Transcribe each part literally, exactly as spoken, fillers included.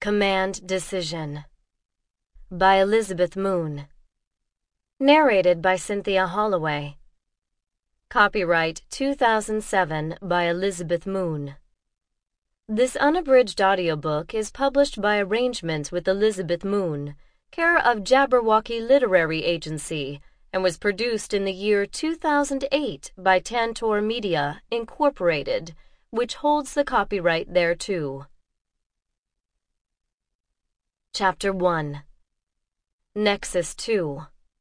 Command Decision by Elizabeth Moon. Narrated by Cynthia Holloway. Copyright two thousand seven by Elizabeth Moon. This unabridged audiobook is published by arrangement with Elizabeth Moon, care of Jabberwocky Literary Agency, and was produced in the year two thousand eight by Tantor Media, Incorporated, which holds the copyright thereto. Chapter one. Nexus two.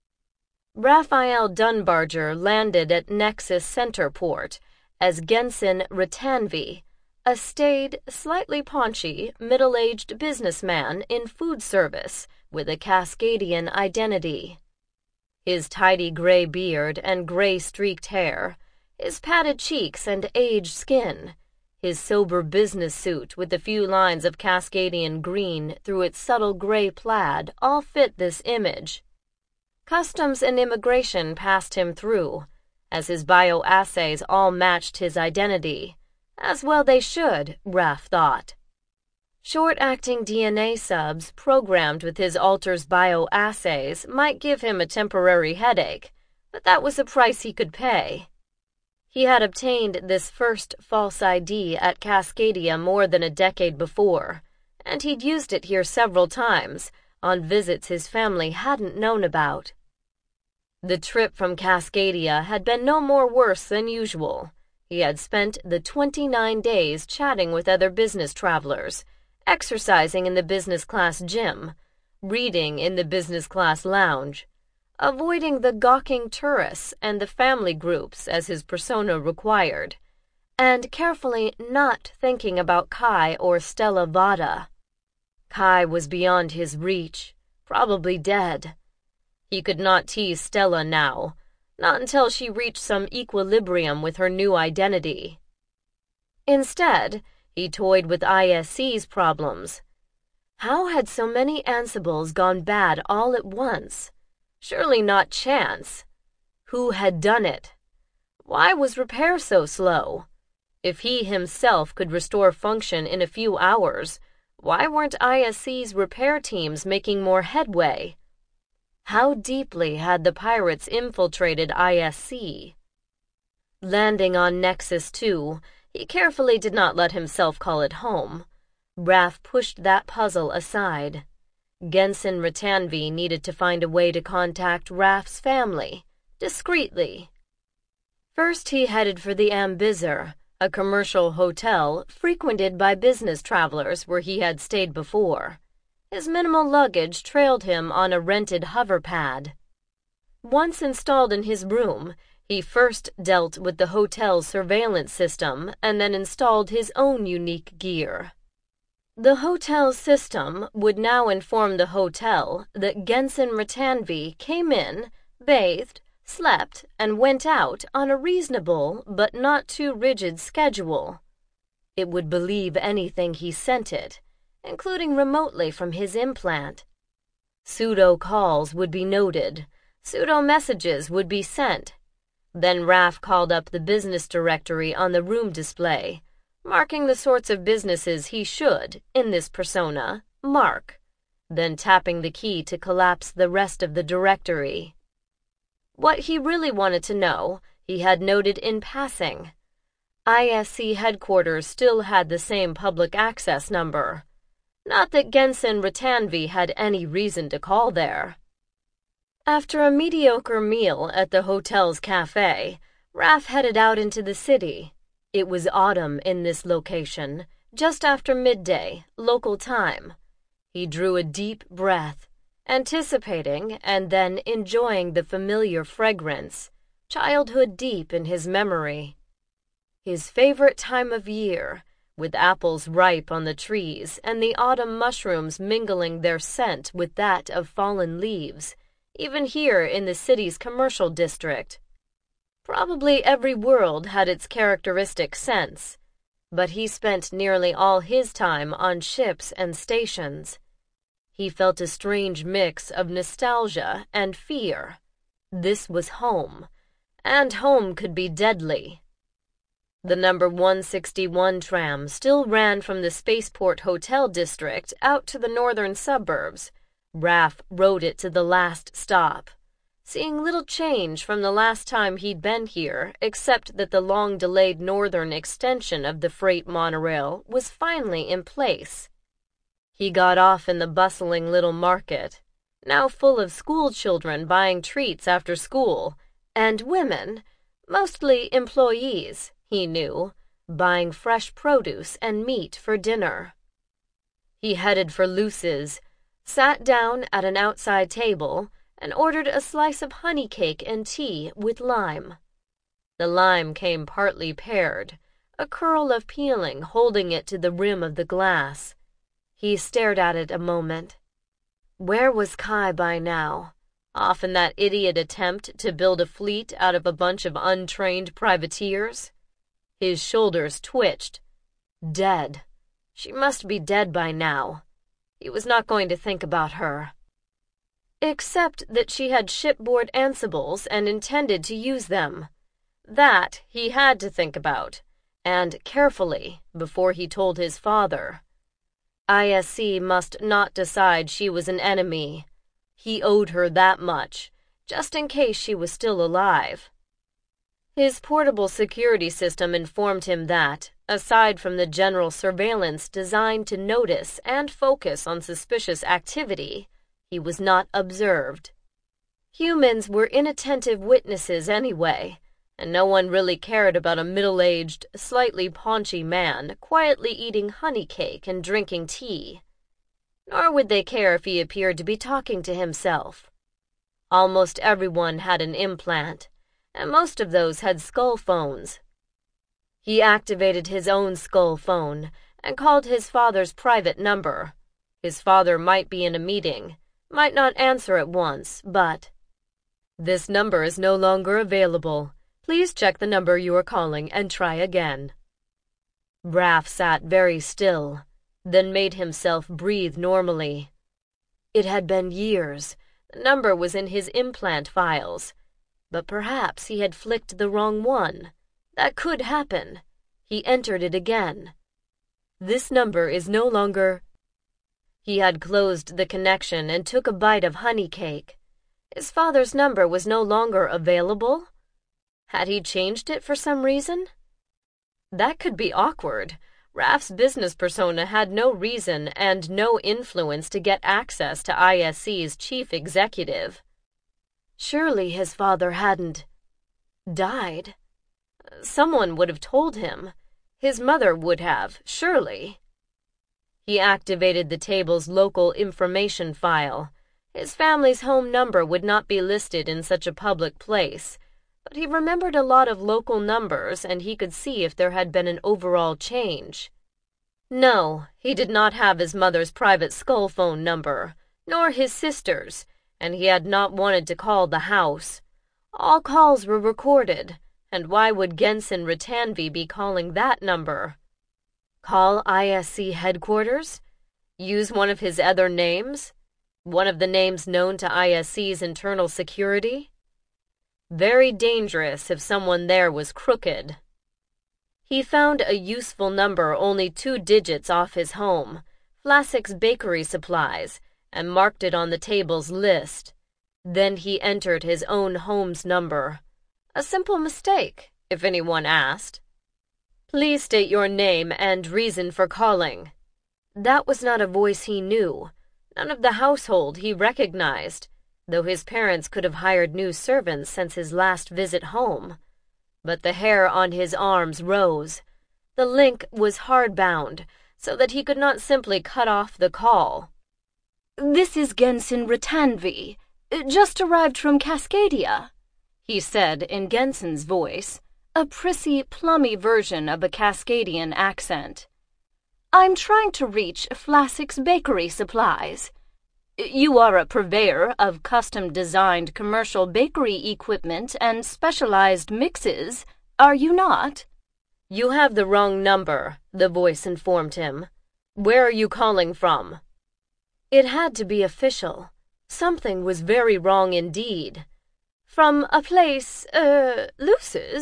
Raphael Dunbarger landed at Nexus Centerport as Gensen Ratanvi, a staid, slightly paunchy, middle-aged businessman in food service with a Cascadian identity. His tidy gray beard and gray-streaked hair, his padded cheeks and aged skin, his sober business suit with a few lines of Cascadian green through its subtle gray plaid all fit this image. Customs and immigration passed him through, as his bioassays all matched his identity, as well they should, Raph thought. Short-acting D N A subs programmed with his alter's bioassays might give him a temporary headache, but that was a price he could pay. He had obtained this first false I D at Cascadia more than a decade before, and he'd used it here several times, on visits his family hadn't known about. The trip from Cascadia had been no more worse than usual. He had spent the twenty-nine days chatting with other business travelers, exercising in the business class gym, reading in the business class lounge, avoiding the gawking tourists and the family groups as his persona required, and carefully not thinking about Kai or Stella Vada. Kai was beyond his reach, probably dead. He could not tease Stella now, not until she reached some equilibrium with her new identity. Instead, he toyed with I S C's problems. How had so many Ansibles gone bad all at once? Surely not chance. Who had done it? Why was repair so slow? If he himself could restore function in a few hours, why weren't I S C's repair teams making more headway? How deeply had the pirates infiltrated I S C? Landing on Nexus two, he carefully did not let himself call it home. Raph pushed that puzzle aside. Gensen Ratanvi needed to find a way to contact Raph's family, discreetly. First he headed for the Ambizzer, a commercial hotel frequented by business travelers where he had stayed before. His minimal luggage trailed him on a rented hover pad. Once installed in his room, he first dealt with the hotel's surveillance system and then installed his own unique gear. The hotel's system would now inform the hotel that Gensen Ratanvi came in, bathed, slept, and went out on a reasonable but not too rigid schedule. It would believe anything he sent it, including remotely from his implant. Pseudo calls would be noted, pseudo messages would be sent. Then Raph called up the business directory on the room display, marking the sorts of businesses he should, in this persona, mark, then tapping the key to collapse the rest of the directory. What he really wanted to know, he had noted in passing. I S C headquarters still had the same public access number. Not that Gensen Ratanvi had any reason to call there. After a mediocre meal at the hotel's cafe, Raph headed out into the city. It was autumn in this location, just after midday, local time. He drew a deep breath, anticipating and then enjoying the familiar fragrance, childhood deep in his memory. His favorite time of year, with apples ripe on the trees and the autumn mushrooms mingling their scent with that of fallen leaves, even here in the city's commercial district. Probably every world had its characteristic scents, but he spent nearly all his time on ships and stations. He felt a strange mix of nostalgia and fear. This was home, and home could be deadly. The number one sixty-one tram still ran from the Spaceport Hotel district out to the northern suburbs. Raph rode it to the last stop, seeing little change from the last time he'd been here, except that the long-delayed northern extension of the freight monorail was finally in place. He got off in the bustling little market, now full of school children buying treats after school, and women, mostly employees, he knew, buying fresh produce and meat for dinner. He headed for Luce's, sat down at an outside table, and ordered a slice of honey cake and tea with lime. The lime came partly pared, a curl of peeling holding it to the rim of the glass. He stared at it a moment. Where was Kai by now? Off in that idiot attempt to build a fleet out of a bunch of untrained privateers? His shoulders twitched. Dead. She must be dead by now. He was not going to think about her. Except that she had shipboard ansibles and intended to use them. That he had to think about, and carefully, before he told his father. I S C must not decide she was an enemy. He owed her that much, just in case she was still alive. His portable security system informed him that, aside from the general surveillance designed to notice and focus on suspicious activity, he was not observed. Humans were inattentive witnesses anyway, and no one really cared about a middle-aged, slightly paunchy man quietly eating honey cake and drinking tea. Nor would they care if he appeared to be talking to himself. Almost everyone had an implant, and most of those had skull phones. He activated his own skull phone and called his father's private number. His father might be in a meeting, might not answer at once, but... This number is no longer available. Please check the number you are calling and try again. Raph sat very still, then made himself breathe normally. It had been years. The number was in his implant files. But perhaps he had flicked the wrong one. That could happen. He entered it again. This number is no longer... He had closed the connection and took a bite of honey cake. His father's number was no longer available? Had he changed it for some reason? That could be awkward. Raph's business persona had no reason and no influence to get access to I S C's chief executive. Surely his father hadn't... died. Someone would have told him. His mother would have, surely. He activated the table's local information file. His family's home number would not be listed in such a public place, but he remembered a lot of local numbers and he could see if there had been an overall change. No, he did not have his mother's private skull phone number, nor his sister's, and he had not wanted to call the house. All calls were recorded, and why would Gensen Ratanvi be calling that number? Call I S C headquarters? Use one of his other names? One of the names known to I S C's internal security? Very dangerous if someone there was crooked. He found a useful number only two digits off his home, Flassik's Bakery Supplies, and marked it on the table's list. Then he entered his own home's number. A simple mistake, if anyone asked. Please state your name and reason for calling. That was not a voice he knew. None of the household he recognized, though his parents could have hired new servants since his last visit home. But the hair on his arms rose. The link was hard-bound, so that he could not simply cut off the call. This is Gensen Ratanvi, just arrived from Cascadia, he said in Gensen's voice, a prissy, plummy version of a Cascadian accent. I'm trying to reach Flassik's Bakery Supplies. You are a purveyor of custom-designed commercial bakery equipment and specialized mixes, are you not? You have the wrong number, the voice informed him. Where are you calling from? It had to be official. Something was very wrong indeed. From a place, er, Luce's,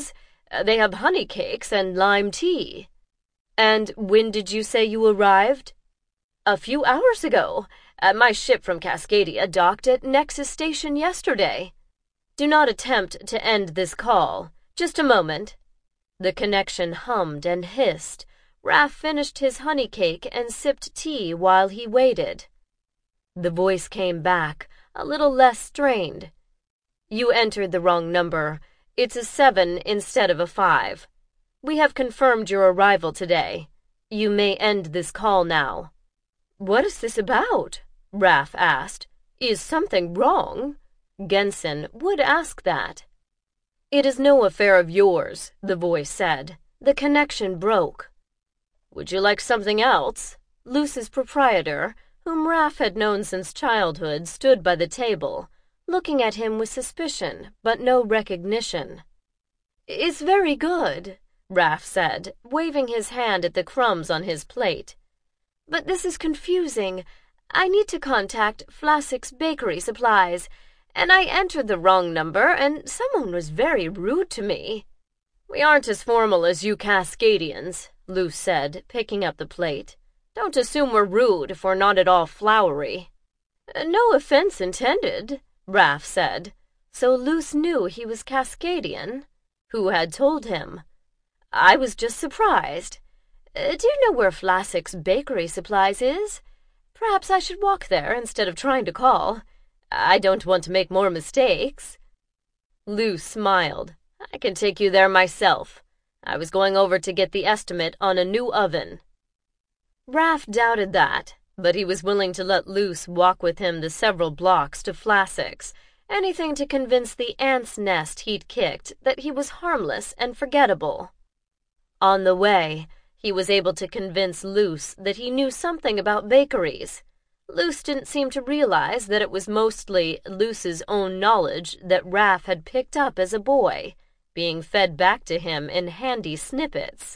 They have honey cakes and lime tea. And when did you say you arrived? A few hours ago. Uh, my ship from Cascadia docked at Nexus Station yesterday. Do not attempt to end this call. Just a moment. The connection hummed and hissed. Raph finished his honey cake and sipped tea while he waited. The voice came back, a little less strained. You entered the wrong number. It's a seven instead of a five. We have confirmed your arrival today. You may end this call now. What is this about? Raph asked. Is something wrong? Gensen would ask that. It is no affair of yours, the voice said. The connection broke. Would you like something else? Luce's proprietor, whom Raph had known since childhood, stood by the table, looking at him with suspicion, but no recognition. It's very good, Raph said, waving his hand at the crumbs on his plate. But this is confusing. I need to contact Flassix Bakery Supplies, and I entered the wrong number, and someone was very rude to me. We aren't as formal as you Cascadians, Luce said, picking up the plate. Don't assume we're rude if we're not at all flowery. No offense intended, Raph said. So Luce knew he was Cascadian? Who had told him? I was just surprised. Uh, do you know where Flassix Bakery Supplies is? Perhaps I should walk there instead of trying to call. I don't want to make more mistakes. Luce smiled. I can take you there myself. I was going over to get the estimate on a new oven. Raph doubted that, but he was willing to let Luce walk with him the several blocks to Flassix, anything to convince the ant's nest he'd kicked that he was harmless and forgettable. On the way, he was able to convince Luce that he knew something about bakeries. Luce didn't seem to realize that it was mostly Luce's own knowledge that Raph had picked up as a boy, being fed back to him in handy snippets.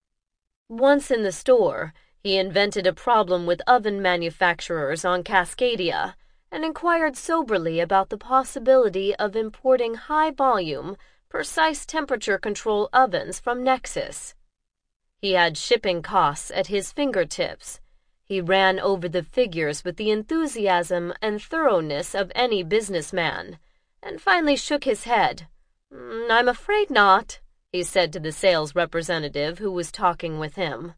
Once in the store, he invented a problem with oven manufacturers on Cascadia and inquired soberly about the possibility of importing high-volume, precise temperature control ovens from Nexus. He had shipping costs at his fingertips. He ran over the figures with the enthusiasm and thoroughness of any businessman, and finally shook his head. I'm afraid not, he said to the sales representative who was talking with him.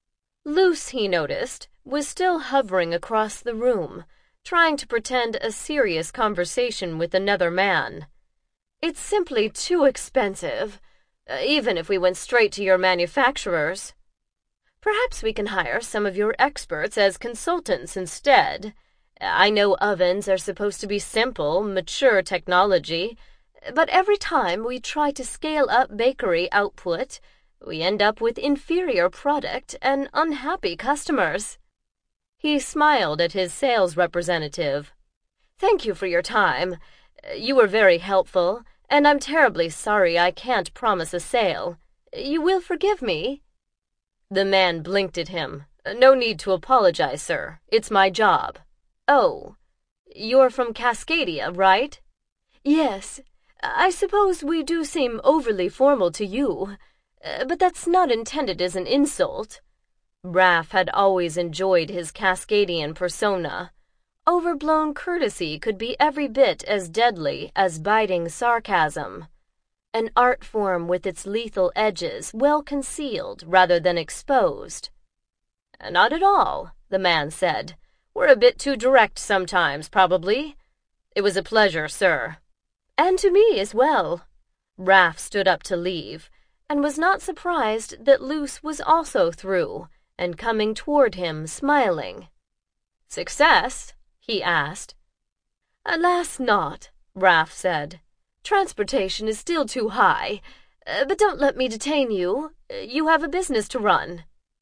Luce, he noticed, was still hovering across the room, trying to pretend a serious conversation with another man. It's simply too expensive, uh, even if we went straight to your manufacturers. Perhaps we can hire some of your experts as consultants instead. I know ovens are supposed to be simple, mature technology, but every time we try to scale up bakery output, we end up with inferior product and unhappy customers. He smiled at his sales representative. Thank you for your time. You were very helpful, and I'm terribly sorry I can't promise a sale. You will forgive me? The man blinked at him. No need to apologize, sir. It's my job. Oh, you're from Cascadia, right? Yes. I suppose we do seem overly formal to you, but that's not intended as an insult. Raph had always enjoyed his Cascadian persona. Overblown courtesy could be every bit as deadly as biting sarcasm. An art form with its lethal edges well concealed rather than exposed. Not at all, the man said. We're a bit too direct sometimes, probably. It was a pleasure, sir. And to me as well. Raph stood up to leave, and was not surprised that Luce was also through, and coming toward him, smiling. Success? He asked. Alas not, Raph said. Transportation is still too high, uh, but don't let me detain you. You have a business to run.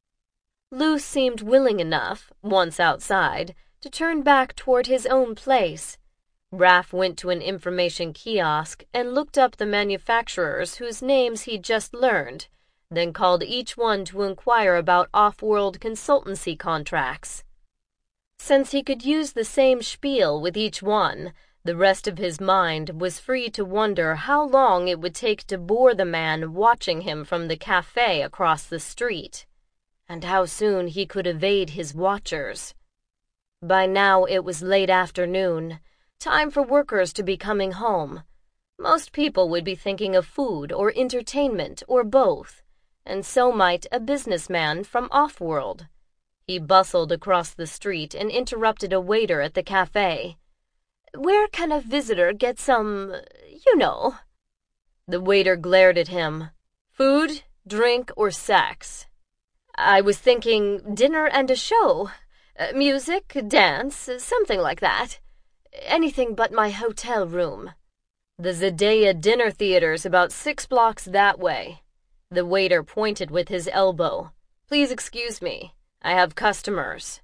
Luce seemed willing enough, once outside, to turn back toward his own place. Raph went to an information kiosk and looked up the manufacturers whose names he'd just learned, then called each one to inquire about off-world consultancy contracts. Since he could use the same spiel with each one, The rest of his mind was free to wonder how long it would take to bore the man watching him from the cafe across the street, and how soon he could evade his watchers. By now it was late afternoon, time for workers to be coming home. Most people would be thinking of food or entertainment or both, and so might a businessman from off-world. He bustled across the street and interrupted a waiter at the cafe. "Where can a visitor get some, you know?" The waiter glared at him. "Food, drink, or sex?" "I was thinking dinner and a show. Uh, music, dance, something like that. Anything but my hotel room." "The Zendaya Dinner Theater's about six blocks that way." The waiter pointed with his elbow. "Please excuse me. I have customers."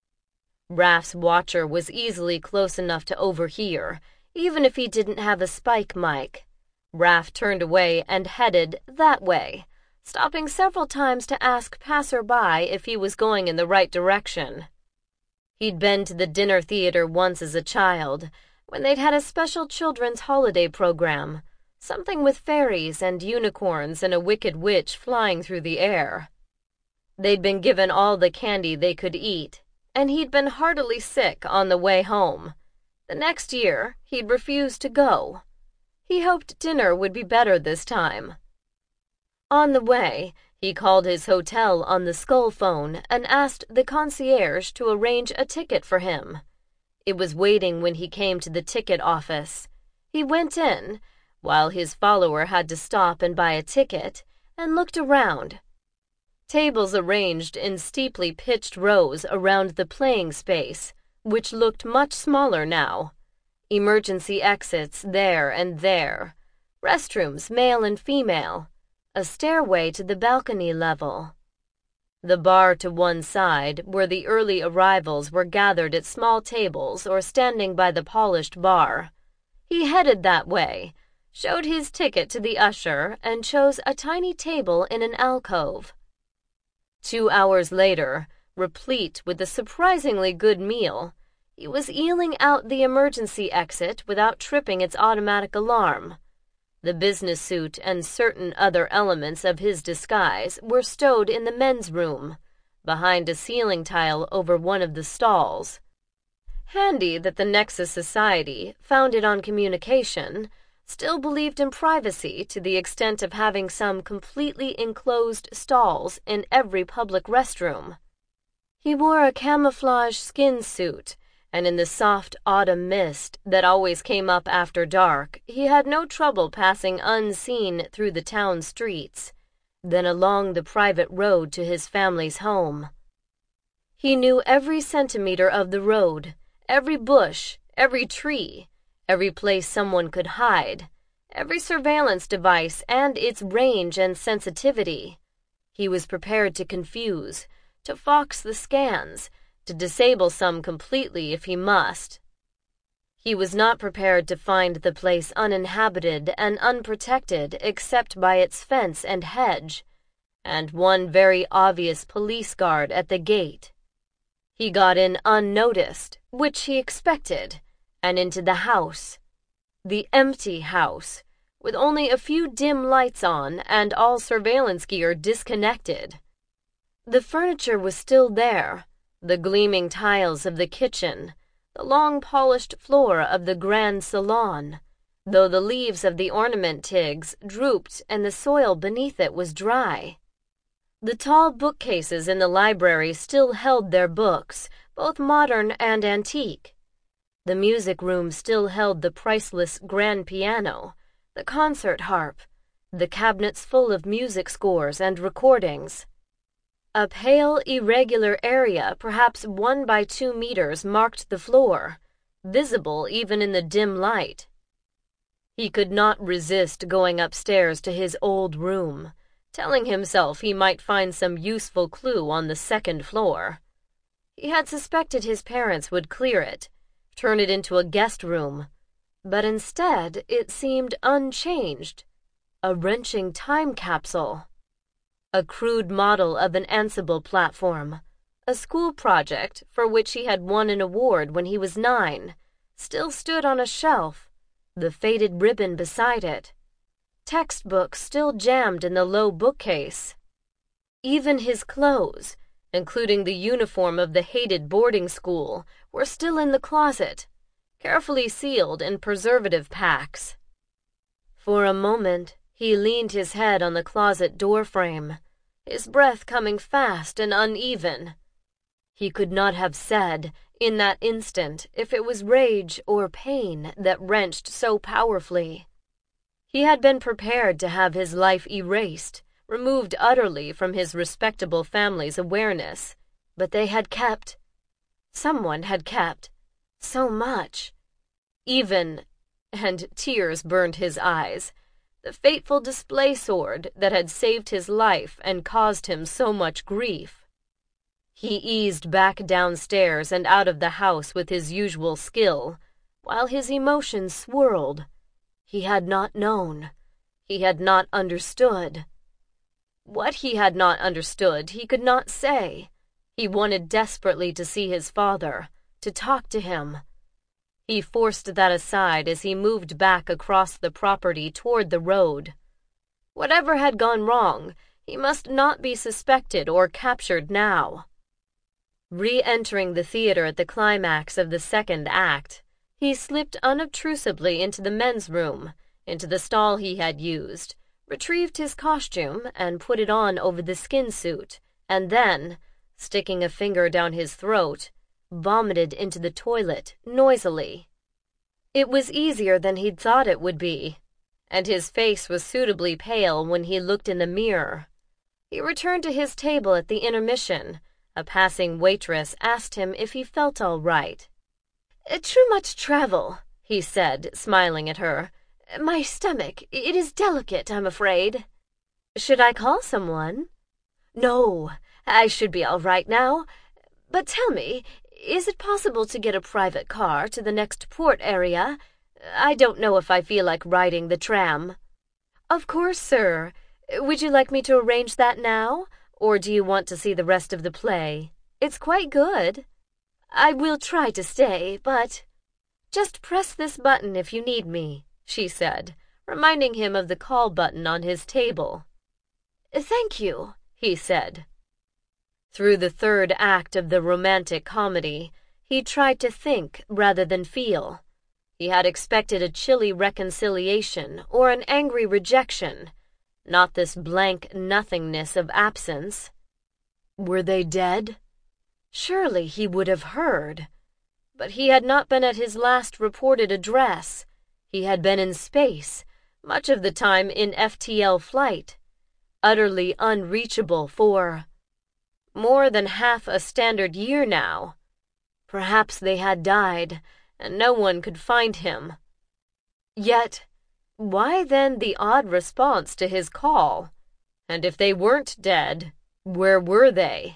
Raph's watcher was easily close enough to overhear, even if he didn't have a spike mic. Raph turned away and headed that way, stopping several times to ask passer-by if he was going in the right direction. He'd been to the dinner theater once as a child, when they'd had a special children's holiday program, something with fairies and unicorns and a wicked witch flying through the air. They'd been given all the candy they could eat, and he'd been heartily sick on the way home. The next year, he'd refused to go. He hoped dinner would be better this time. On the way, he called his hotel on the skull phone and asked the concierge to arrange a ticket for him. It was waiting when he came to the ticket office. He went in, while his follower had to stop and buy a ticket, and looked around. Tables arranged in steeply pitched rows around the playing space, which looked much smaller now. Emergency exits there and there. Restrooms, male and female. A stairway to the balcony level. The bar to one side, where the early arrivals were gathered at small tables or standing by the polished bar. He headed that way, showed his ticket to the usher, and chose a tiny table in an alcove. Two hours later, replete with a surprisingly good meal, he was eeling out the emergency exit without tripping its automatic alarm. The business suit and certain other elements of his disguise were stowed in the men's room, behind a ceiling tile over one of the stalls. Handy that the Nexus Society, founded on communication, still believed in privacy to the extent of having some completely enclosed stalls in every public restroom. He wore a camouflage skin suit, and in the soft autumn mist that always came up after dark, he had no trouble passing unseen through the town streets, then along the private road to his family's home. He knew every centimeter of the road, every bush, every tree, every place someone could hide, every surveillance device and its range and sensitivity. He was prepared to confuse, to fox the scans, to disable some completely if he must. He was not prepared to find the place uninhabited and unprotected except by its fence and hedge, and one very obvious police guard at the gate. He got in unnoticed, which he expected, and into the house. The empty house, with only a few dim lights on and all surveillance gear disconnected. The furniture was still there, the gleaming tiles of the kitchen, the long polished floor of the grand salon, though the leaves of the ornament tigs drooped and the soil beneath it was dry. The tall bookcases in the library still held their books, both modern and antique. The music room still held the priceless grand piano, the concert harp, the cabinets full of music scores and recordings. A pale, irregular area, perhaps one by two meters, marked the floor, visible even in the dim light. He could not resist going upstairs to his old room, telling himself he might find some useful clue on the second floor. He had suspected his parents would clear it, turn it into a guest room, but instead it seemed unchanged, a wrenching time capsule. A crude model of an Ansible platform, a school project for which he had won an award when he was nine, still stood on a shelf, the faded ribbon beside it. Textbooks still jammed in the low bookcase. Even his clothes, including the uniform of the hated boarding school, were still in the closet, carefully sealed in preservative packs. For a moment, he leaned his head on the closet doorframe, his breath coming fast and uneven. He could not have said, in that instant, if it was rage or pain that wrenched so powerfully. He had been prepared to have his life erased, removed utterly from his respectable family's awareness, but they had kept, someone had kept, so much. Even, and tears burned his eyes, the fateful display sword that had saved his life and caused him so much grief. He eased back downstairs and out of the house with his usual skill, while his emotions swirled. He had not known. He had not understood. What he had not understood he could not say. He wanted desperately to see his father, to talk to him. He forced that aside as he moved back across the property toward the road. Whatever had gone wrong, he must not be suspected or captured now. Re-entering the theater at the climax of the second act, he slipped unobtrusively into the men's room, into the stall he had used, retrieved his costume and put it on over the skin suit, and then, sticking a finger down his throat, vomited into the toilet noisily. It was easier than he'd thought it would be, and his face was suitably pale when he looked in the mirror. He returned to his table at the intermission. A passing waitress asked him if he felt all right. "Too much travel," he said, smiling at her. "My stomach, it is delicate, I'm afraid." "Should I call someone?" "No, I should be all right now. But tell me, is it possible to get a private car to the next port area? I don't know if I feel like riding the tram." "Of course, sir. Would you like me to arrange that now? Or do you want to see the rest of the play? It's quite good." "I will try to stay, but—" "Just press this button if you need me," she said, reminding him of the call button on his table. "Thank you," he said. Through the third act of the romantic comedy, he tried to think rather than feel. He had expected a chilly reconciliation or an angry rejection, not this blank nothingness of absence. Were they dead? Surely he would have heard. But he had not been at his last reported address. He had been in space, much of the time in F T L flight, utterly unreachable for more than half a standard year now. Perhaps they had died, and no one could find him. Yet, why then the odd response to his call? And if they weren't dead, where were they?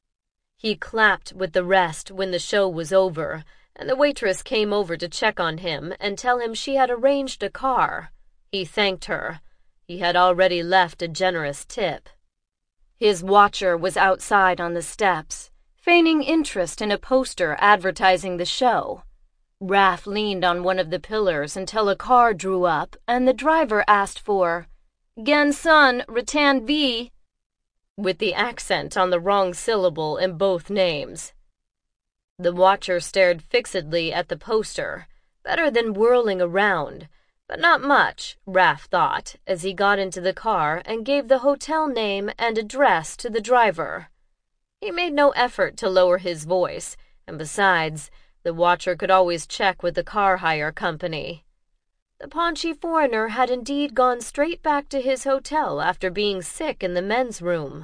He clapped with the rest when the show was over, and the waitress came over to check on him and tell him she had arranged a car. He thanked her. He had already left a generous tip. His watcher was outside on the steps, feigning interest in a poster advertising the show. Raph leaned on one of the pillars until a car drew up and the driver asked for Gensun Ritanvi, with the accent on the wrong syllable in both names. The watcher stared fixedly at the poster, better than whirling around, but not much, Raph thought, as he got into the car and gave the hotel name and address to the driver. He made no effort to lower his voice, and besides, the watcher could always check with the car hire company. The paunchy foreigner had indeed gone straight back to his hotel after being sick in the men's room.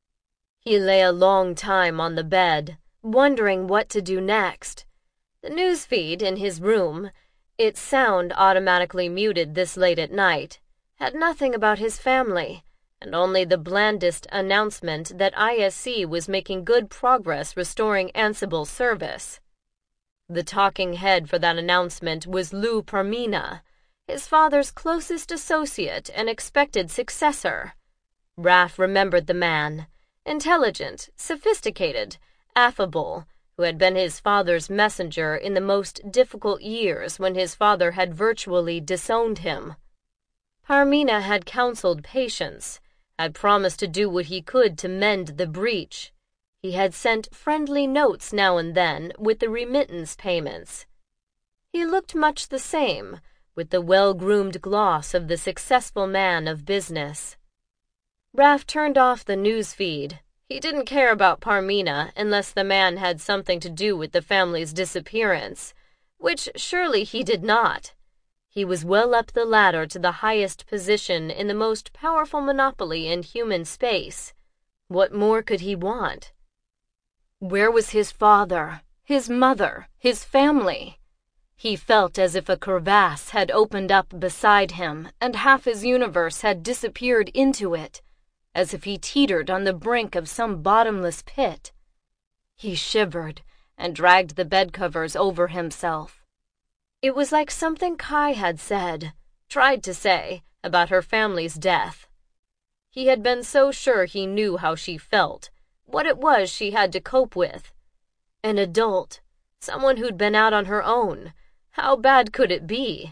He lay a long time on the bed, wondering what to do next. The newsfeed in his room, its sound automatically muted this late at night, had nothing about his family, and only the blandest announcement that I S C was making good progress restoring Ansible service. The talking head for that announcement was Lou Parmina, his father's closest associate and expected successor. Raph remembered the man, intelligent, sophisticated, affable, who had been his father's messenger in the most difficult years when his father had virtually disowned him. Parmina had counseled patience, had promised to do what he could to mend the breach. He had sent friendly notes now and then with the remittance payments. He looked much the same, with the well-groomed gloss of the successful man of business. Raff turned off the news feed. He didn't care about Parmina unless the man had something to do with the family's disappearance, which surely he did not. He was well up the ladder to the highest position in the most powerful monopoly in human space. What more could he want? Where was his father, his mother, his family? He felt as if a crevasse had opened up beside him and half his universe had disappeared into it, as if he teetered on the brink of some bottomless pit. He shivered and dragged the bedcovers over himself. It was like something Kai had said, tried to say, about her family's death. He had been so sure he knew how she felt, what it was she had to cope with. An adult, someone who'd been out on her own. How bad could it be?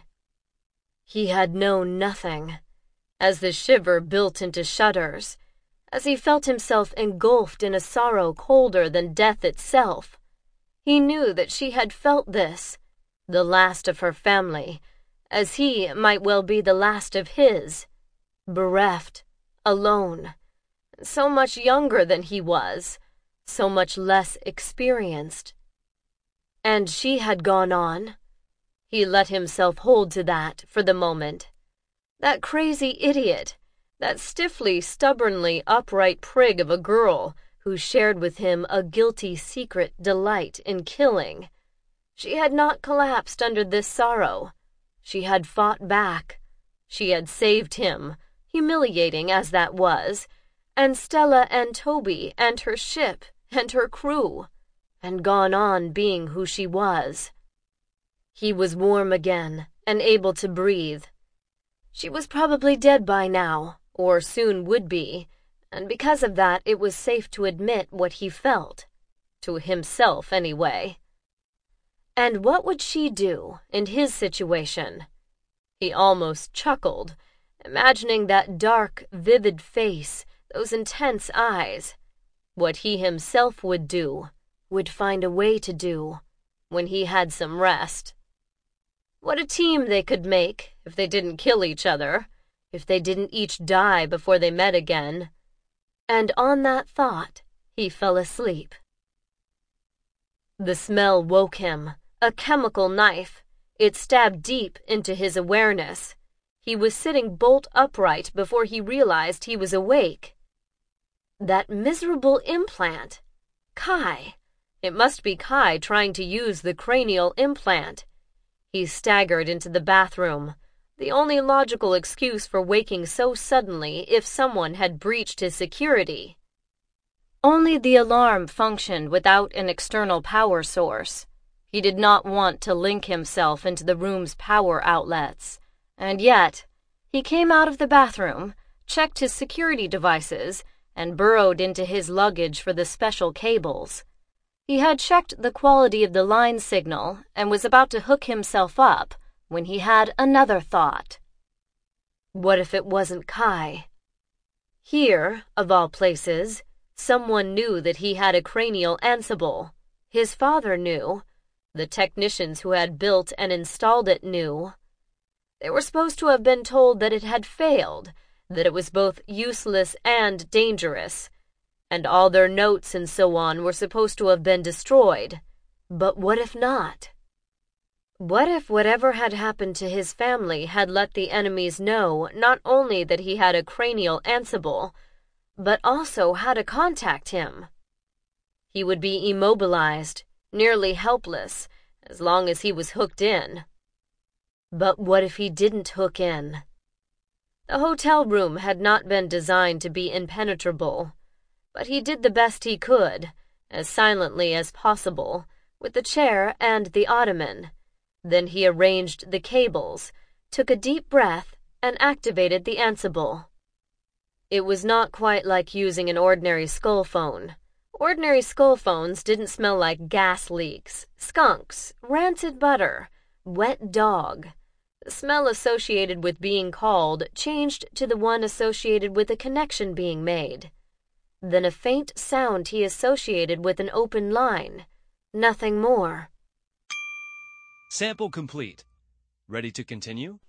He had known nothing. As the shiver built into shudders, as he felt himself engulfed in a sorrow colder than death itself, he knew that she had felt this, the last of her family, as he might well be the last of his, bereft, alone, so much younger than he was, so much less experienced. And she had gone on. He let himself hold to that for the moment. That crazy idiot, that stiffly, stubbornly upright prig of a girl who shared with him a guilty secret delight in killing. She had not collapsed under this sorrow. She had fought back. She had saved him, humiliating as that was, and Stella and Toby and her ship and her crew, and gone on being who she was. He was warm again and able to breathe. She was probably dead by now, or soon would be, and because of that it was safe to admit what he felt. To himself, anyway. And what would she do in his situation? He almost chuckled, imagining that dark, vivid face, those intense eyes. What he himself would do, would find a way to do, when he had some rest. What a team they could make if they didn't kill each other, if they didn't each die before they met again. And on that thought, he fell asleep. The smell woke him, a chemical knife. It stabbed deep into his awareness. He was sitting bolt upright before he realized he was awake. That miserable implant. Kai. It must be Kai trying to use the cranial implant. He staggered into the bathroom, the only logical excuse for waking so suddenly if someone had breached his security. Only the alarm functioned without an external power source. He did not want to link himself into the room's power outlets, and yet he came out of the bathroom, checked his security devices, and burrowed into his luggage for the special cables. He had checked the quality of the line signal and was about to hook himself up when he had another thought. What if it wasn't Kai? Here, of all places, someone knew that he had a cranial Ansible. His father knew. The technicians who had built and installed it knew. They were supposed to have been told that it had failed, that it was both useless and dangerous, and all their notes and so on were supposed to have been destroyed. But what if not? What if whatever had happened to his family had let the enemies know not only that he had a cranial Ansible, but also how to contact him? He would be immobilized, nearly helpless, as long as he was hooked in. But what if he didn't hook in? The hotel room had not been designed to be impenetrable, but he did the best he could, as silently as possible, with the chair and the ottoman. Then he arranged the cables, took a deep breath, and activated the Ansible. It was not quite like using an ordinary skull phone, Ordinary skull phones didn't smell like gas leaks, skunks, rancid butter, wet dog. The smell associated with being called changed to the one associated with a connection being made. Then a faint sound he associated with an open line. Nothing more. Sample complete. Ready to continue?